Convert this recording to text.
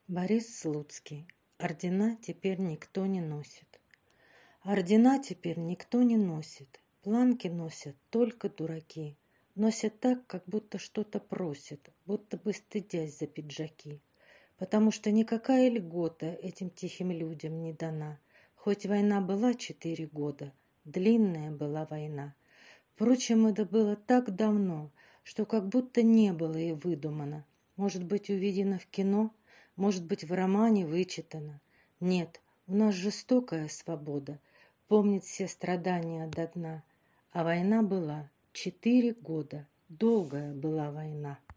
Борис Слуцкий. Ордена теперь никто не носит. Ордена теперь никто не носит. Планки носят только дураки. Носят так, как будто что-то просят, будто бы стыдясь за пиджаки. Потому что никакая льгота этим тихим людям не дана. Хоть война была 4 года, длинная была война. Впрочем, это было так давно, что как будто не было и выдумано. Может быть, увидено в кино, может быть, в романе вычитано. Нет, у нас жестокая свобода, помнит все страдания до дна. А война была 4 года, долгая была война.